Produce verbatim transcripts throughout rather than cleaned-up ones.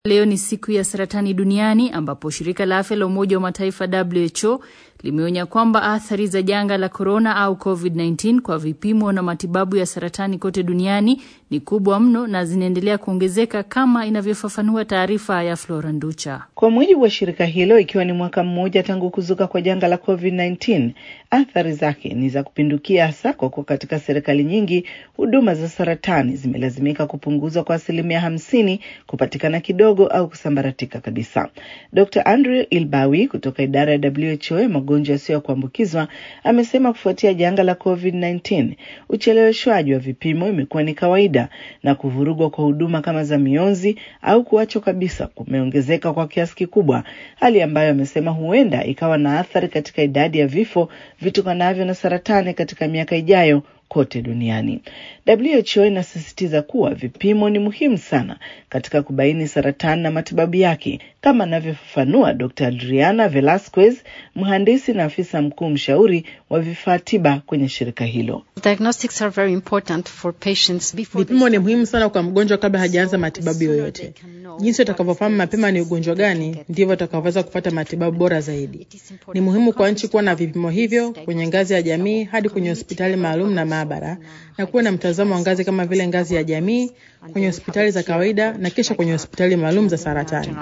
Leo ni siku ya saratani duniani ambapo shirika la afya la Umoja wa Mataifa W H O limeonya kwamba athari za janga la corona au COVID nineteen kwa vipimo na matibabu ya saratani kote duniani ni kubwa mno na zinaendelea kuongezeka kama inavyofafanua taarifa ya Flora Nducha. Kwa mujibu wa shirika hilo, ikiwa ni mwaka mmoja tangu kuzuka kwa janga la COVID nineteen, athari zake ni za kupindukia, hasa kwa kuwa katika serikali nyingi huduma za saratani zimelazimika kupunguzwa kwa asilimia hamsini, kupatikana kidogo au kusambaratika kabisa. Doctor Andrew Ilbawi kutoka idara ya W H O magonjwa yasiyo ya kuambukizwa amesema kufuatia janga la COVID nineteen, ucheleweshwaji wa vipimo imekuwa ni kawaida na kuvurugwa kwa huduma kama za mionzi au kuachwa kabisa kumeongezeka kwa kiasi kikubwa, hali ambayo amesema huenda ikawa na athari katika idadi ya vifo vitokanavyo na saratani katika miaka ijayo kote duniani. W H O inasisitiza kuwa vipimo ni muhimu sana katika kubaini saratani na matibabu yake, kama anavyofafanua Doctor Adriana Velasquez, mhandisi na afisa mkuu mshauri wa vifaa tiba kwenye shirika hilo. Diagnostics are very important for patients before. Vipimo ni muhimu sana kwa mgonjwa kabla hajaanza matibabu yoyote. Jinsi utakavyofahamu mapema ni ugonjwa gani, ndivyo utakavyoweza kupata matibabu bora zaidi. Ni muhimu kwa nchi kuwa na vipimo hivyo kwenye ngazi ya jamii hadi kwenye hospitali maalum na maabara, na kuwa na mtazamo wa ngazi kama vile ngazi ya jamii, kwenye hospitali za kawaida na kisha kwenye hospitali maalum za saratani.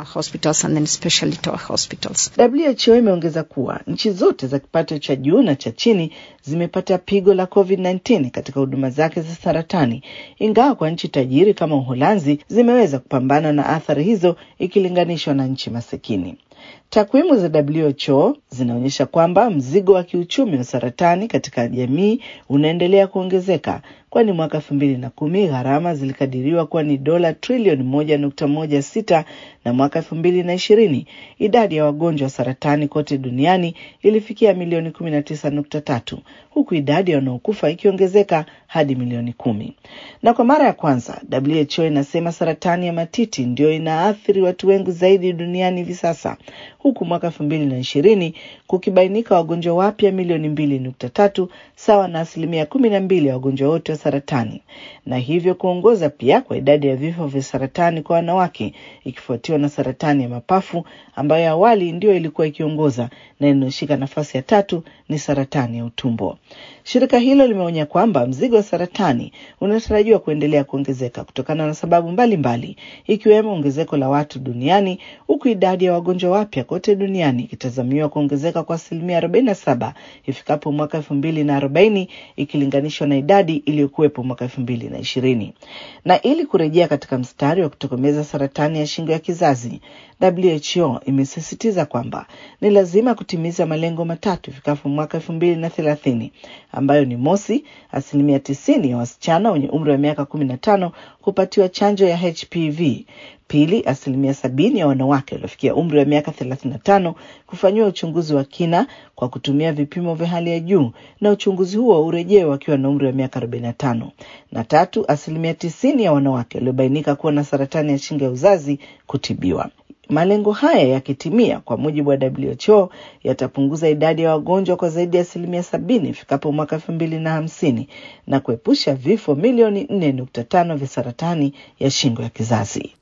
W H O imeongeza kuwa nchi zote za kipato cha juu na cha chini zimepata pigo la COVID nineteen katika huduma zake za saratani, ingawa kwa nchi tajiri kama Uholanzi zimeweza kupambana na athari hizo ikilinganishwa na nchi masikini. Takwimu za W H O zinaonyesha kwamba mzigo wa kiuchumi wa saratani katika jamii unaendelea kuongezeka, kwani mwaka elfu mbili na kumi gharama zilikadiriwa kuwa ni dola trilioni moja nukta moja sita na mwaka elfu mbili na ishirini idadi ya wagonjwa wa saratani kote duniani ilifikia milioni kumi na tisa nukta tatu, huku idadi ya wanaokufa ikiongezeka hadi milioni kumi. Na kwa mara ya kwanza W H O inasema saratani ya matiti ndio inaathiri watu wengi zaidi duniani hivi sasa, huku mwaka elfu mbili na ishirini kukibainika wagonjwa wapya milioni mbili nukta tatu, sawa na asilimia kumi na mbili ya wagonjwa wote wa saratani, na hivyo kuongoza pia kwa idadi ya vifo vya saratani kwa wanawake, ikifuatiwa na saratani ya mapafu ambayo awali ndio ilikuwa ikiongoza, na inayoshika nafasi ya tatu ni saratani ya utumbo. Shirika hilo limeonya kwamba mzigo wa saratani unatarajiwa kuendelea kuongezeka kutokana na sababu mbalimbali, ikiwemo ongezeko la watu duniani, huku idadi ya wagonjwa wapya kote duniani ikitazamiwa kuongezeka kwa asilimia arobaini na saba ifikapo mwaka elfu mbili na arobaini ikilinganishwa na idadi iliyokuwepo mwaka elfu mbili na ishirini. Na ili kurejea katika mstari wa kutokomeza saratani ya shingo ya kizazi, W H O imesisitiza kwamba ni lazima kutimiza malengo matatu ifikapo mwaka elfu mbili na thelathini, ambayo ni mosi, asilimia tisini ya wasichana wenye umri wa miaka kumi na tano kupatiwa chanjo ya H P V; pili, asilimia sabini ya wanawake waliofikia umri wa miaka thelathini na tano kufanyiwa uchunguzi wa kina kwa kutumia vipimo vya hali ya juu, na uchunguzi huo urejee wakiwa na umri wa miaka arobaini na tano; na tatu, asilimia tisini ya wanawake waliobainika kuwa na saratani ya shingo ya uzazi kutibiwa. Malengo haya yakitimia, kwa mujibu wa W H O, yatapunguza idadi ya wagonjwa kwa zaidi ya asilimia sabini ifikapo mwaka elfu mbili na hamsini na kuepusha vifo milioni nne nukta tano vya saratani ya shingo ya kizazi.